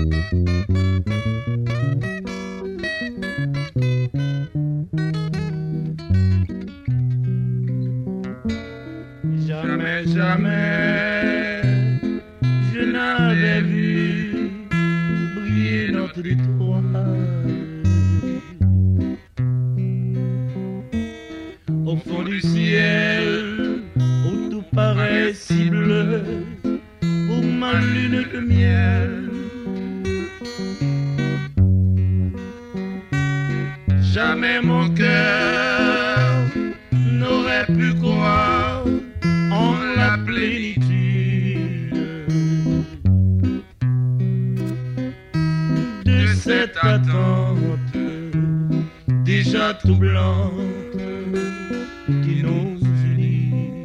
Jamais, jamais, je n'avais vu briller notre étoile. Au fond du ciel, où tout paraît si bleu, pour ma lune de miel. Jamais mon cœur n'aurait pu croire en la plénitude de cette attente déjà troublante qui nous unit.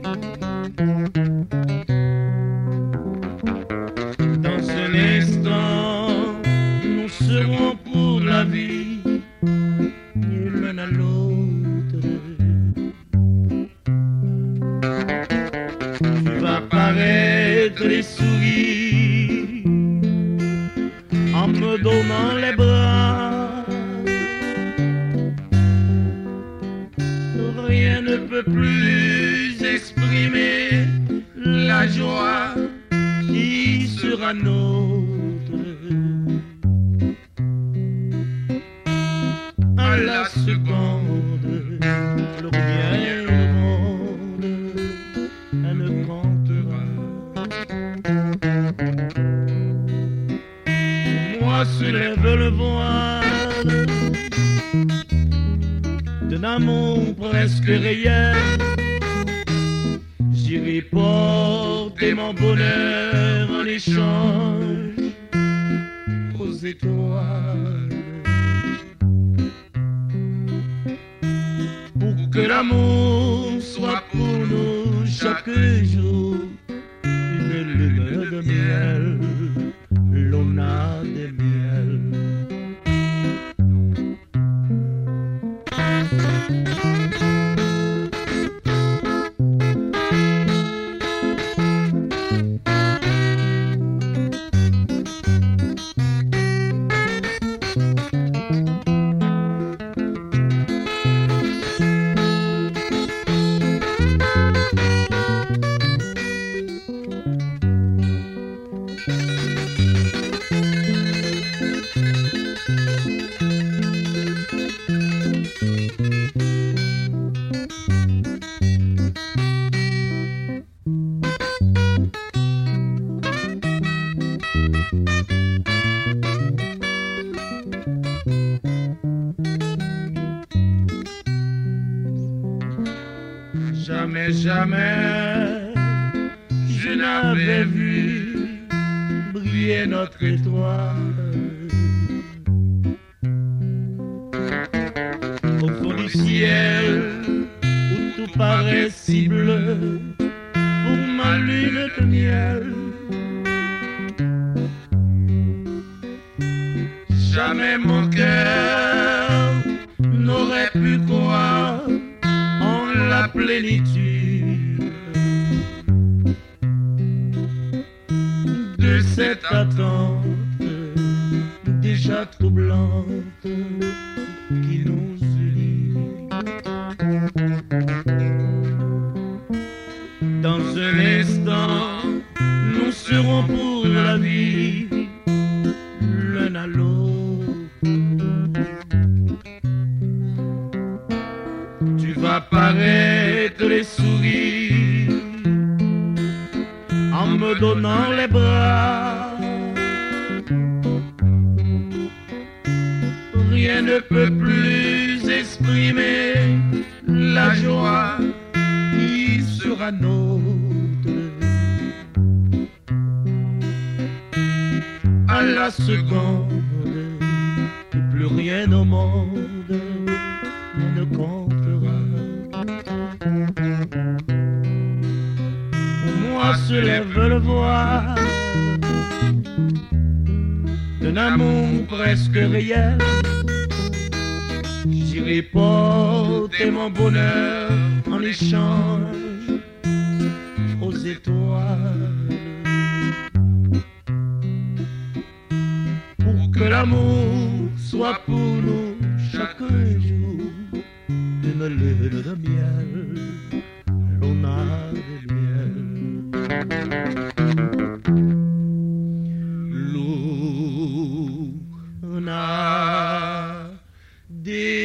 Dans un instant, nous serons pour la vie l'un à l'autre. Tu vas paraître et sourire en me donnant les bras. Rien ne peut plus exprimer la joie qui sera nôtre. À la seconde, le bien au monde, elle ne comptera. Moi se lève le voile d'un amour presque réel. J'irai porter mon bonheur en échange aux étoiles. Pour que l'amour soit pour nous chaque jour une lune de miel, luna de miel. Jamais, jamais, je n'avais vu briller notre étoile. Au fond du ciel, où tout paraît si bleu, pour ma lune de miel. Jamais mon cœur n'aurait pu croire en la plénitude de cette attente déjà troublante qui nous unit. Dans un instant, nous serons pour la vie l'un à l'autre. Tu vas paraître et sourire en me donnant les bras. Rien ne peut plus exprimer la joie qui sera nôtre. À la seconde, plus rien au monde ne comptera. Pour moi se lève le voile d'un amour presque réel. J'irai porter mon bonheur en échange aux étoiles. l'amour soit pour nous chaque jour une lune de miel, luna de miel. Luna de